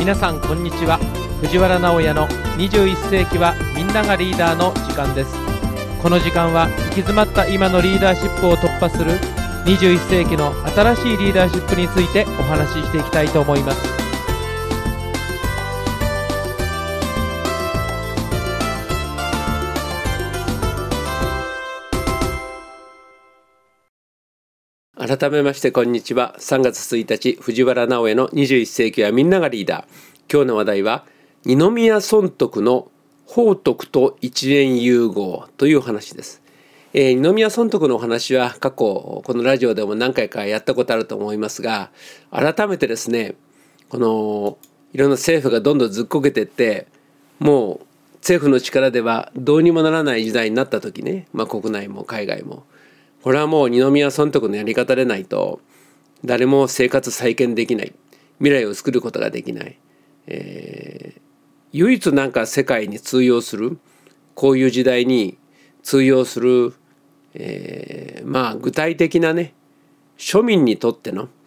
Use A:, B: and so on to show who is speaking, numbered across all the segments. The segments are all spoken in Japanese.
A: 皆さんこんにちは。藤原直哉の21世紀はみんながリーダーの時間です。この時間は行き詰まった今のリーダーシップを突破する21世紀の新しいリーダーシップについてお話ししていきたいと思います。
B: 改めましてこんにちは。3月1日藤原直哉の21世紀はみんながリーダー。今日の話題は二宮尊徳の宝徳と一円融合という話です。二宮尊徳のお話は過去このラジオでも何回かやったことあると思いますが、改めてですね、このいろんな政府がどんどんずっこけていって、もう政府の力ではどうにもならない時代になった時ね、国内も海外もこれはもう二宮尊徳のやり方でないと誰も生活再建できない、未来を作ることができない、唯一なんか世界に通用する、こういう時代に通用する、具体的なね、庶民にとっての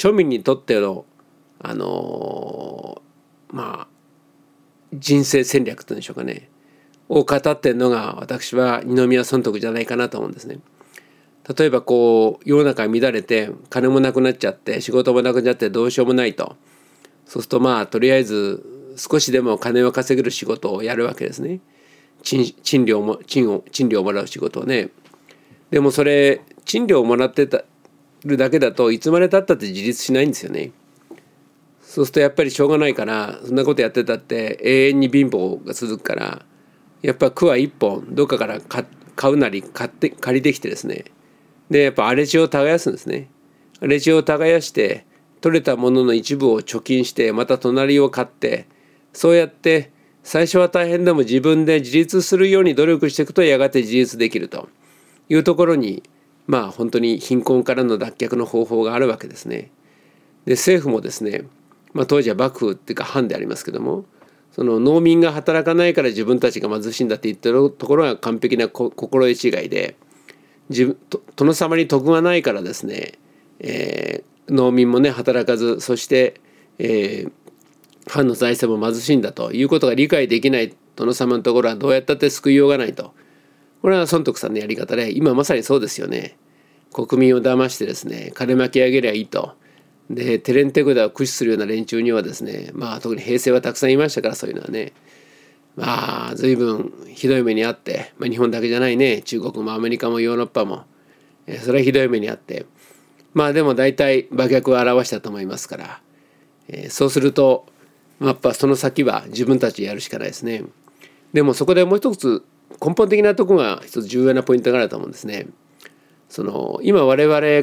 B: 人生戦略というんでしょうかね、を語っているのが私は二宮尊徳じゃないかなと思うんですね。例えばこう世の中が乱れて金もなくなっちゃって仕事もなくなってどうしようもないと、そうするととりあえず少しでも金を稼げる仕事をやるわけですね。賃料をもらう仕事をね。でもそれ賃料をもらってるだけだといつまでたったって自立しないんですよね。そうするとやっぱりしょうがないから、そんなことやってたって永遠に貧乏が続くから、やっぱ桑一本どっかから買うなり借りてきてですね、でやっぱ荒れ地を耕すんですね。荒れ地を耕して取れたものの一部を貯金してまた隣を買って、そうやって最初は大変でも自分で自立するように努力していくとやがて自立できるというところに、本当に貧困からの脱却の方法があるわけですね。で政府もですね、当時は幕府っていうか藩でありますけども、その農民が働かないから自分たちが貧しいんだって言ってるところが完璧な心得違いで、殿様に徳がないからですね、農民もね働かず、そして、藩の財政も貧しいんだということが理解できない殿様のところはどうやったって救いようがないと。これは尊徳さんのやり方で、今まさにそうですよね。国民を騙してですね金巻き上げりゃいいと。で手練手管を駆使するような連中にはですね、特に平成はたくさんいましたから、そういうのはね、随分ひどい目にあって、日本だけじゃないね、中国もアメリカもヨーロッパも、それはひどい目にあって、でも大体馬脚を表したと思いますから、そうするとやっぱその先は自分たちでやるしかないですね。でもそこでもう一つ根本的なところが一つ重要なポイントがあると思うんですね。今我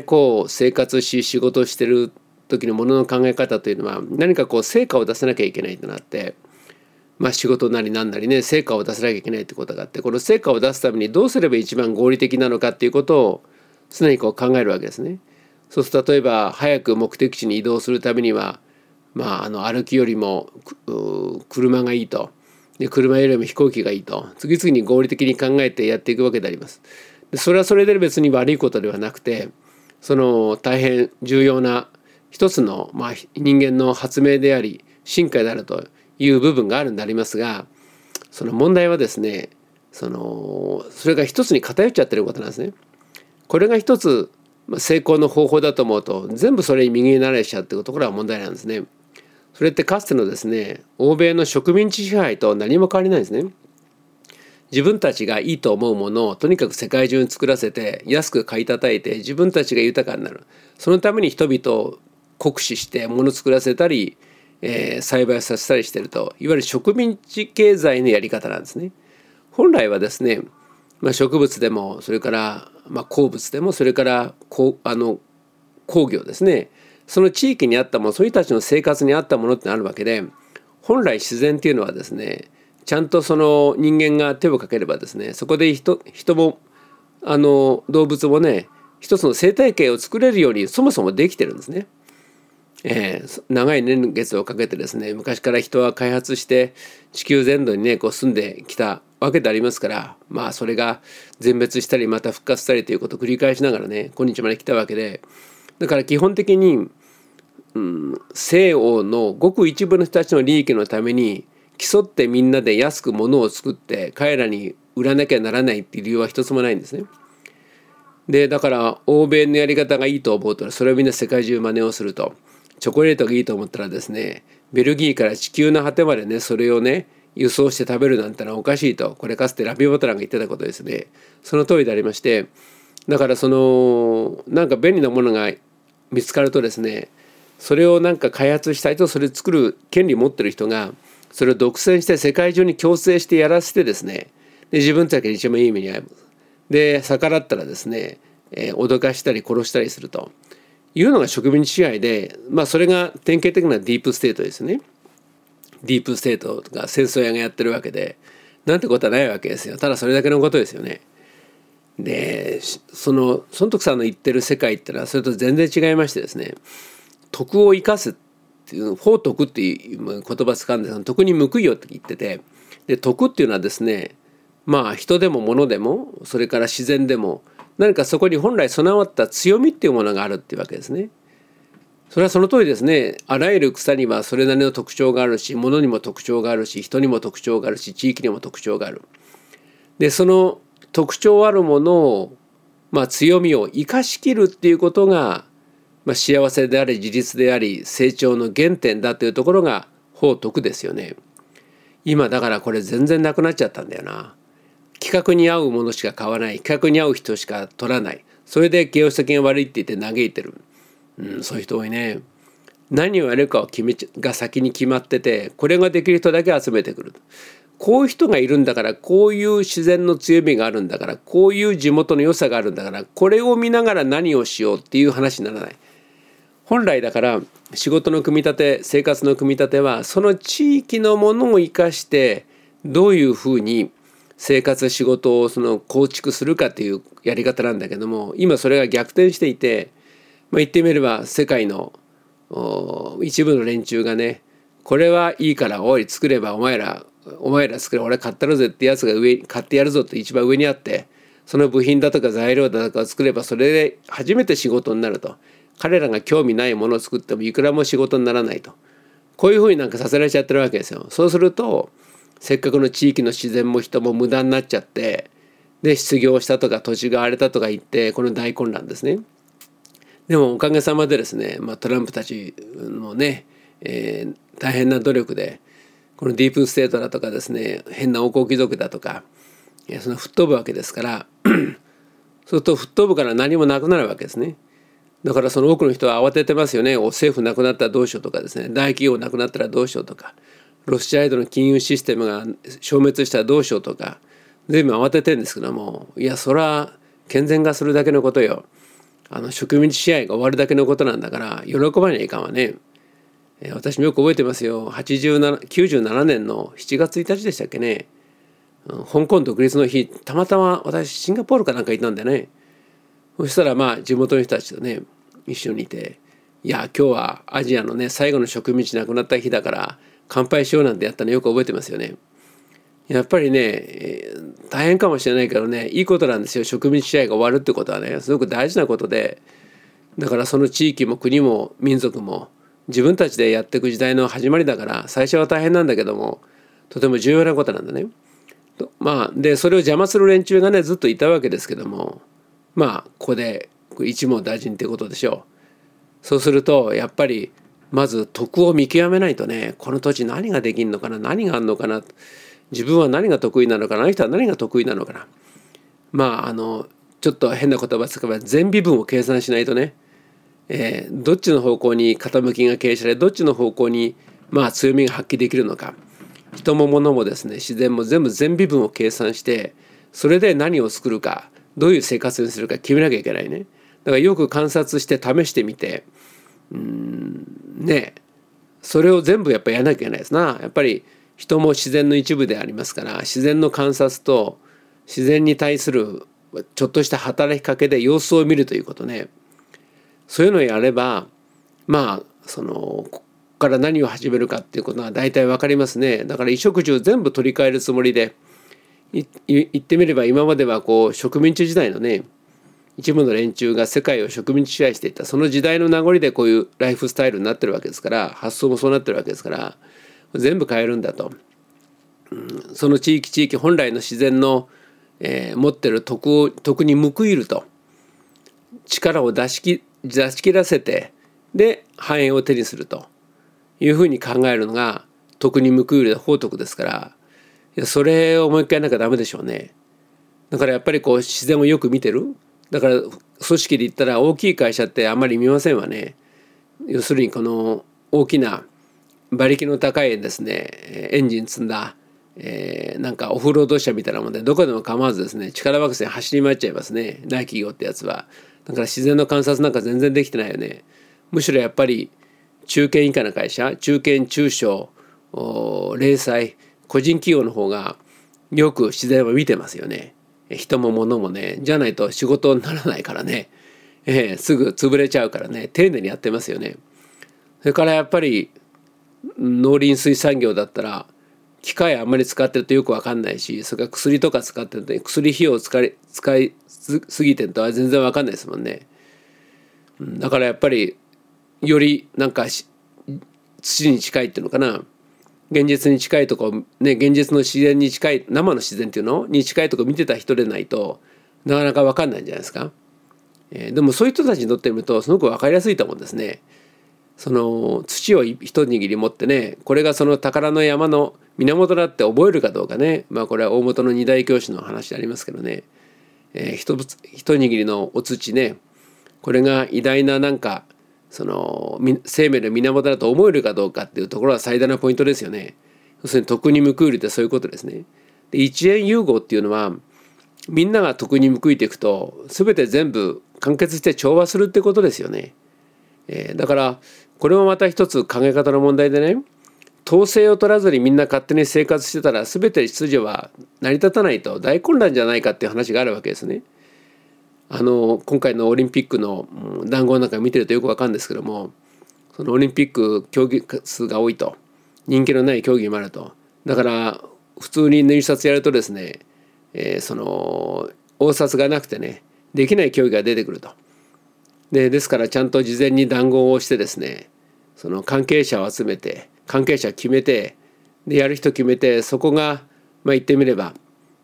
B: 々生活し仕事をしてる時のものの考え方というのは、何か成果を出さなきゃいけないとなって、仕事なり何なりね、成果を出さなきゃいけないってことがあって、この成果を出すためにどうすれば一番合理的なのかっていうことを常に考えるわけですね。そうすると例えば早く目的地に移動するためには、歩きよりも車がいいと、で車よりも飛行機がいいと、次々に合理的に考えてやっていくわけであります。でそれはそれで別に悪いことではなくて、大変重要な一つの、人間の発明であり進化であるという部分があるんでありますが、その問題はですね、それが一つに偏っちゃってることなんですね。これが一つ成功の方法だと思うと、全部それに右になれちゃうっていうところは問題なんですね。それってかつてのですね、欧米の植民地支配と何も変わりないんですね。自分たちがいいと思うものをとにかく世界中に作らせて安く買い叩いて自分たちが豊かになる。そのために人々を酷使して物作らせたり、栽培させたりしていると、いわゆる植民地経済のやり方なんですね。本来はですね、植物でもそれから、鉱物でもそれから工業ですね、その地域にあったもの、その人たちの生活に合ったものってあるわけで、本来自然っていうのはですね、ちゃんとその人間が手をかければですね、そこで人も動物もね、一つの生態系を作れるようにそもそもできてるんですね。長い年月をかけてですね、昔から人は開発して地球全土にね住んできたわけでありますから、それが全滅したりまた復活したりということを繰り返しながらね今日まで来たわけで、だから基本的に西欧のごく一部の人たちの利益のために競ってみんなで安く物を作って彼らに売らなきゃならないっていう理由は一つもないんですね。でだから欧米のやり方がいいと思うとそれをみんな世界中真似をすると、チョコレートがいいと思ったらですね、ベルギーから地球の果てまでねそれをね輸送して食べるなんてのはおかしいと、これかつてラビオ・ボトランが言ってたことですね。その通りでありまして、だからなんか便利なものが見つかるとですね、それをなんか開発したいと、それ作る権利を持ってる人がそれを独占して世界中に強制してやらせてですね、で自分たちが一番いい目に遭う。で逆らったらですね、脅かしたり殺したりするというのが植民地支配で、それが典型的なディープステートですね。ディープステートが戦争屋がやってるわけで、なんてことはないわけですよ。ただそれだけのことですよね。で孫徳さんの言ってる世界ってのはそれと全然違いましてですね、徳を生かすっていう法徳っていう言葉使うんですが、徳に報いよって言ってて、で徳っていうのはですね、人でも物でもそれから自然でも何かそこに本来備わった強みっていうものがあるっていうわけですね。それはその通りですね。あらゆる草にはそれなりの特徴があるし、物にも特徴があるし、人にも特徴があるし、地域にも特徴がある。でその特徴あるものを、強みを生かしきるっていうことが、幸せであり自立であり成長の原点だというところが法徳ですよね。今だからこれ全然なくなっちゃったんだよな。企画に合うものしか買わない、企画に合う人しか取らない、それで業績が悪いって言って嘆いてる、そういう人多いね。何をやるかが先に決まってて、これができる人だけ集めてくる。こういう人がいるんだから、こういう自然の強みがあるんだから、こういう地元の良さがあるんだから、これを見ながら何をしようっていう話にならない。本来だから仕事の組み立て、生活の組み立てはその地域のものを生かしてどういうふうに生活仕事を構築するかっていうやり方なんだけども、今それが逆転していて、言ってみれば世界の一部の連中がね、これはいいからおい作ればお前ら作れ、俺買ったるぜってやつが買ってやるぞって一番上にあって、その部品だとか材料だとかを作ればそれで初めて仕事になると。彼らが興味ないものを作ってもいくらも仕事にならないと、こういうふうにさせられちゃってるわけですよ。そうするとせっかくの地域の自然も人も無駄になっちゃって、で失業したとか土地が荒れたとか言ってこの大混乱ですね。でもおかげさまでですね、トランプたちのね、大変な努力でこのディープステートだとかですね、変な王国貴族だとかその吹っ飛ぶわけですからそうすると吹っ飛ぶから何もなくなるわけですね。だからその多くの人は慌ててますよね。政府なくなったらどうしようとかですね、大企業なくなったらどうしようとか、ロシアイドの金融システムが消滅したらどうしようとか、随分慌ててるんですけども、いやそれは健全化するだけのことよ。植民地支配が終わるだけのことなんだから喜ばにはいかんわね。私もよく覚えてますよ。97年の7月1日でしたっけね、香港独立の日、たまたま私シンガポールかなんかいたんでね、そしたら地元の人たちとね一緒にいて、いや今日はアジアのね最後の植民地なくなった日だから乾杯しようなんてやったのよく覚えてますよね。やっぱりね、大変かもしれないけどね、いいことなんですよ。植民地支配が終わるってことはねすごく大事なことで、だからその地域も国も民族も自分たちでやっていく時代の始まりだから、最初は大変なんだけどもとても重要なことなんだね。でそれを邪魔する連中がねずっといたわけですけども、ここで一網打尽ってことでしょう。そうするとやっぱりまず徳を見極めないとね、この土地何ができるのかな、何があるのかな、自分は何が得意なのかな、あの人は何が得意なのかな、ちょっと変な言葉使えば全微分を計算しないとね、どっちの方向に傾きが傾斜され、どっちの方向に強みが発揮できるのか、人も物もですね自然も全部全微分を計算して、それで何を作るか、どういう生活にするか決めなきゃいけないね。だからよく観察して試してみて、それを全部やっぱりやらなきゃいけないですな。やっぱり人も自然の一部でありますから、自然の観察と自然に対するちょっとした働きかけで様子を見るということね。そういうのをやればここから何を始めるかっていうことは大体分かりますね。だから衣食住全部取り替えるつもりで言ってみれば、今までは植民地時代のね一部の連中が世界を植民地支配していたその時代の名残でこういうライフスタイルになってるわけですから、発想もそうなってるわけですから、全部変えるんだと、その地域本来の自然の、持ってる徳に報いると、力を出し切らせて、で繁栄を手にするというふうに考えるのが徳に報いる法徳ですから、いやそれをもう一回なんかダメでしょうね。だからやっぱりこう自然をよく見てる。だから組織で言ったら大きい会社ってあんまり見ませんわね。要するにこの大きな馬力の高いですねエンジン積んだ、なんかオフロード車みたいなもんでどこでも構わずですね力惑星走り回っちゃいますね、大企業ってやつは。だから自然の観察なんか全然できてないよね。むしろやっぱり中堅以下の会社、中堅中小零細個人企業の方がよく自然を見てますよね。人も物もね、じゃないと仕事にならないからね、すぐ潰れちゃうからね、丁寧にやってますよね。それからやっぱり農林水産業だったら機械あんまり使ってるとよく分かんないし、それから薬とか使ってると薬費用を使いすぎてるとは全然分かんないですもんね。だからやっぱりよりなんか土に近いっていうのかな、現実に近いとこね、現実の自然に近い、生の自然っていうのに近いとこ見てた人でないとなかなか分かんないんじゃないですか。でもそういう人たちにとってみるとすごく分かりやすいと思うんですね。その土を一握り持ってね、これがその宝の山の源だって覚えるかどうかね、これは大元の二大教師の話でありますけどね、一握りのお土ね、これが偉大ななんかその生命の源だと思えるかどうかっていうところは最大のポイントですよね。要するに徳に報いるってそういうことですね。で一円融合っていうのはみんなが徳に報いていくと全て全部完結して調和するってことですよね。だからこれもまた一つ考え方の問題でね、統制を取らずにみんな勝手に生活してたら全て秩序は成り立たないと大混乱じゃないかっていう話があるわけですね。今回のオリンピックの談合なんか見てるとよくわかるんですけども、そのオリンピック競技数が多いと、人気のない競技もあると、だから普通に入札やるとですね、その応札がなくてねできない競技が出てくると。ですからちゃんと事前に談合をしてですね、その関係者を集めて関係者決めて、でやる人決めて、そこが言ってみれば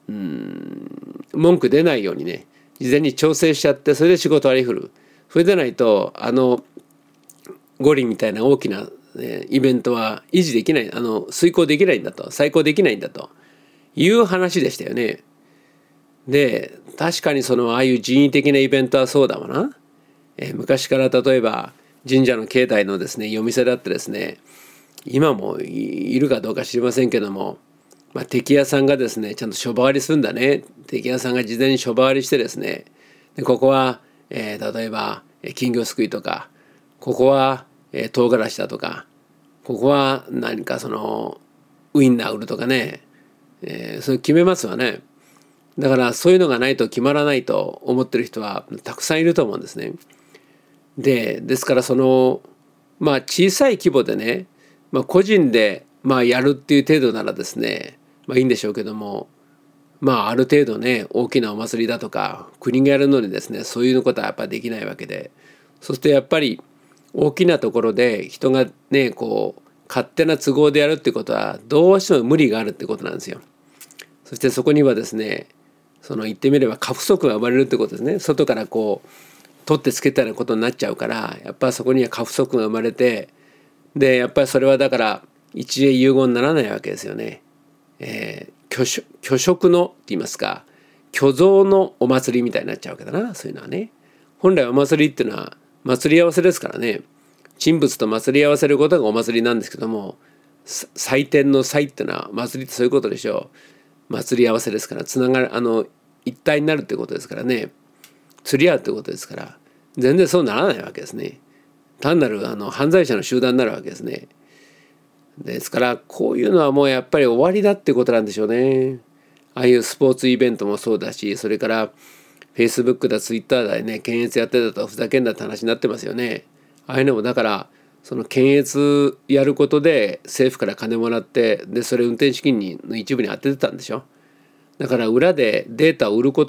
B: 文句出ないようにね事前に調整しちゃって、それで仕事割り振る。それでないと五輪みたいな大きな、イベントは維持できない、遂行できないんだと、再行できないんだという話でしたよね。で確かにああいう人為的なイベントはそうだわな。昔から例えば神社の境内のですね夜店だってですね、今もいるかどうか知りませんけども、敵屋さんがですねちゃんと書場りするんだね。敵屋さんが事前に書場りしてですね、でここは、例えば金魚すくいとか、ここは、唐辛子だとか、ここは何かウインナー売るとかね、それ決めますわね。だからそういうのがないと決まらないと思ってる人はたくさんいると思うんですね。ですから小さい規模でね、個人でやるっていう程度ならですねいいんでしょうけども、ある程度ね大きなお祭りだとか国がやるのにですねそういうことはやっぱりできないわけで、そしてやっぱり大きなところで人がね勝手な都合でやるってことはどうしても無理があるってことなんですよ。そしてそこにはですね言ってみれば過不足が生まれるってことですね。外から取ってつけたようなことになっちゃうから、やっぱりそこには過不足が生まれて、でやっぱりそれはだから一英融合にならないわけですよね。虚飾のって言いますか、虚像のお祭りみたいになっちゃうわけだな。そういうのはね、本来お祭りっていうのは祭り合わせですからね、神仏と祭り合わせることがお祭りなんですけども、祭典の祭っていうのは祭りってそういうことでしょう。祭り合わせですから、つながる一体になるってことですからね、釣り合うってことですから、全然そうならないわけですね。単なる犯罪者の集団になるわけですね。ですからこういうのはもうやっぱり終わりだってことなんでしょうね。ああいうスポーツイベントもそうだし、それからフェイスブックだツイッターだね検閲やってたとふざけんなって話になってますよね。ああいうのもだから検閲やることで政府から金もらって、それ運転資金の一部に当ててたんでしょ。だから裏でデータを売ることで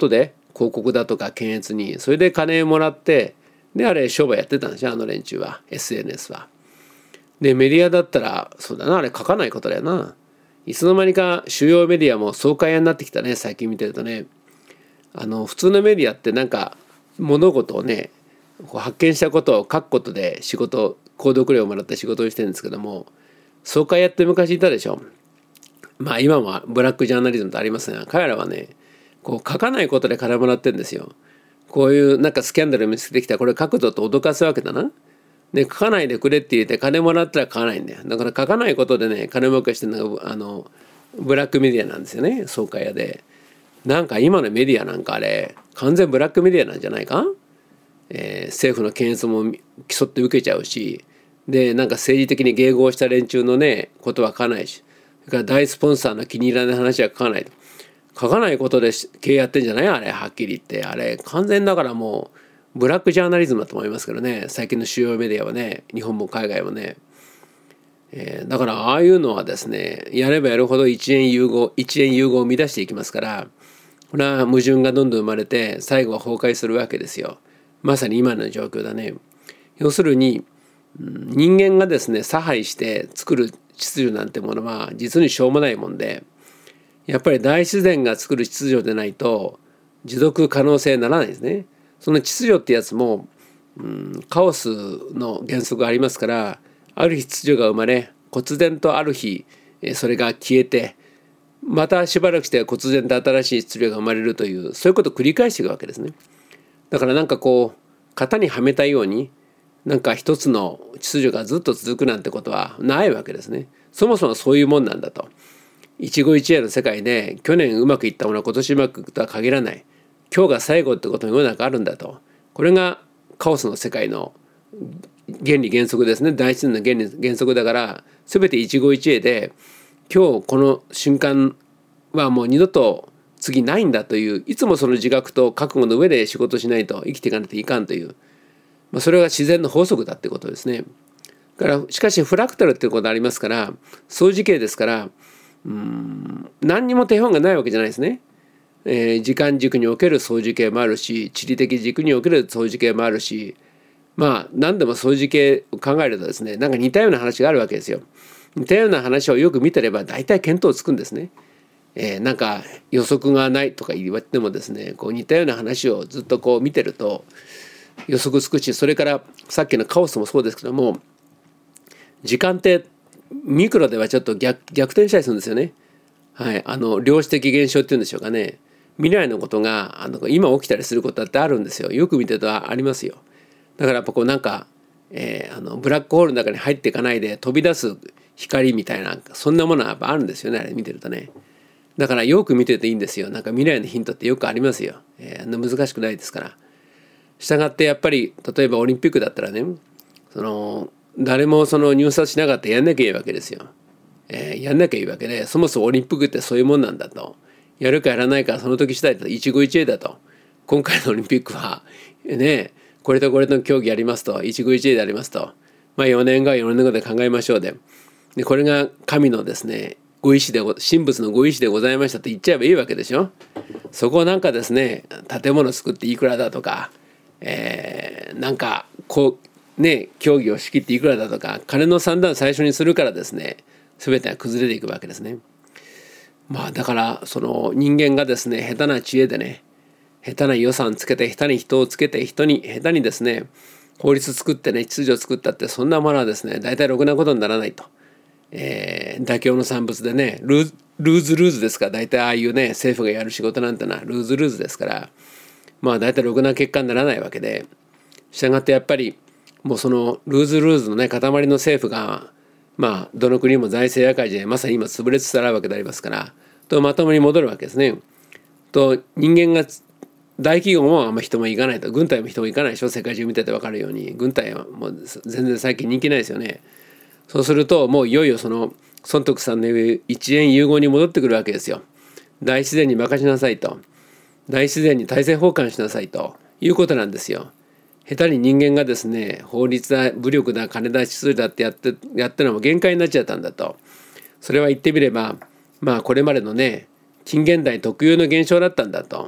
B: 広告だとか検閲に、それで金もらって、であれ商売やってたんですよ、あの連中は。 SNS は。でメディアだったらそうだな、あれ書かないことだよな。いつの間にか主要メディアも爽快屋になってきたね、最近見てるとね。普通のメディアってなんか物事をね発見したことを書くことで購読料をもらって仕事をしてるんですけども、爽快屋って昔いたでしょ。まあ今はブラックジャーナリズムとありますが、彼らはねこう書かないことで金もらってるんですよ。こういうなんかスキャンダル見つけてきたらこれ書くぞと脅かすわけだな。で書かないでくれって言って金もらったら書かないんだよ。だから書かないことでね金儲けしてるのがブラックメディアなんですよね、爽快屋で。なんか今のメディアなんかあれ完全ブラックメディアなんじゃないか。政府の検閲も競って受けちゃうし、でなんか政治的に迎合した連中のねことは書かないし、それから大スポンサーの気に入らない話は書かないと。書かないことで経営やってんじゃないあれ、はっきり言って。あれ完全だからもうブラックジャーナリズムだと思いますけどね、最近の主要メディアはね、日本も海外もね。だからああいうのはですね、やればやるほど一円融合を生み出していきますから、これは矛盾がどんどん生まれて最後は崩壊するわけですよ。まさに今の状況だね。要するに人間がですね差配して作る秩序なんてものは実にしょうもないもんで、やっぱり大自然が作る秩序でないと持続可能性にならないですね。その秩序ってやつも、カオスの原則がありますから、ある日秩序が生まれ忽然とある日それが消えて、またしばらくして忽然と新しい秩序が生まれるという、そういうことを繰り返していくわけですね。だからなんかこう型にはめたようになんか一つの秩序がずっと続くなんてことはないわけですね。そもそもそういうもんなんだと。一期一会の世界で去年うまくいったものは今年うまくいくとは限らない。今日が最後ってことも世の中あるんだと。これがカオスの世界の原理原則ですね。大自然の原則だから、全て一期一会で今日この瞬間はもう二度と次ないんだという、いつもその自覚と覚悟の上で仕事しないと生きていかないといかんという、それが自然の法則だってことですね。だからしかしフラクタルっていうことありますから、相似形ですから、何にも手本がないわけじゃないですね。時間軸における相似形もあるし、地理的軸における相似形もあるし、何でも相似形を考えるとですね、なんか似たような話があるわけですよ。似たような話をよく見てれば大体見当つくんですね。なんか予測がないとか言われてもですね、こう似たような話をずっとこう見てると予測つくし、それからさっきのカオスもそうですけども、時間ってミクロではちょっと逆転したりするんですよね。はい、量子的現象っていうんでしょうかね。未来のことが今起きたりすることだってあるんですよ。よく見てるとありますよ。だからやっぱこうなんか、ブラックホールの中に入っていかないで飛び出す光みたいな、そんなものはやっぱあるんですよね、あれ見てるとね。だからよく見てるといいんですよ。なんか未来のヒントってよくありますよ。難しくないですから。したがってやっぱり例えばオリンピックだったらね、誰も入札しなかったらやんなきゃいいわけですよ。やんなきゃいいわけで、そもそもオリンピックってそういうもんなんだと。やるかやらないかその時次第だと、一期一会だと。今回のオリンピックはね、これとこれの競技やりますと、一期一会でありますと、4年後は4年後で考えましょうで、これが神のですねご意志で神仏のご意志でございましたと言っちゃえばいいわけでしょ。そこをなんかですね、建物作っていくらだとか、なんかこうね競技を仕切っていくらだとか、金の算段を最初にするからですね、全てが崩れていくわけですね。だから人間がですね、下手な知恵でね、下手な予算つけて、下手に人をつけて、下手にですね法律作ってね、秩序を作ったって、そんなものはですね大体ろくなことにならないと。妥協の産物でね、ルーズですから、大体ああいうね政府がやる仕事なんてのはルーズですから、大体ろくな結果にならないわけで、したがってやっぱりもうそのルーズのね塊の政府がどの国も財政赤字でまさに今潰れつつあるわけでありますから、とまともに戻るわけですね。と人間が大企業もあんま人も行かないと、軍隊も人も行かないでしょ。世界中見てて分かるように軍隊はもう全然最近人気ないですよね。そうするともういよいよ孫徳さんの言う一円融合に戻ってくるわけですよ。大自然に任しなさいと、大自然に大政奉還しなさいということなんですよ。下手に人間がですね、法律だ武力だ金だ秩序だってやってのも限界になっちゃったんだと。それは言ってみればこれまでのね近現代特有の現象だったんだと。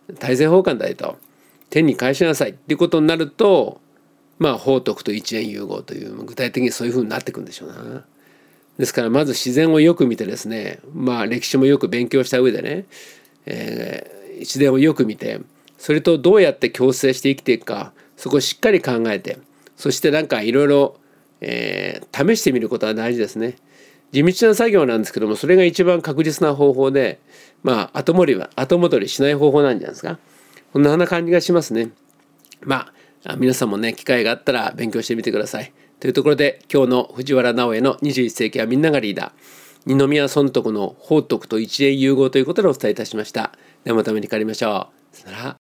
B: 大政奉還だよと、天に返しなさいっていうことになると、宝徳と一円融合という具体的にそういうふうになっていくんでしょうな。ですからまず自然をよく見てですね、歴史もよく勉強した上でね、自然をよく見て、それとどうやって共生して生きていくか、そこをしっかり考えて、そしていろいろ試してみることは大事ですね。地道な作業なんですけども、それが一番確実な方法で、後戻りしない方法なんじゃないですか。こんな感じがしますね。皆さんもね、機会があったら勉強してみてください。というところで、今日の藤原直江の21世紀はみんながリーダー、二宮尊徳の宝徳と一円融合ということでお伝えいたしました。ではまたお目にかかりましょう。さよなら。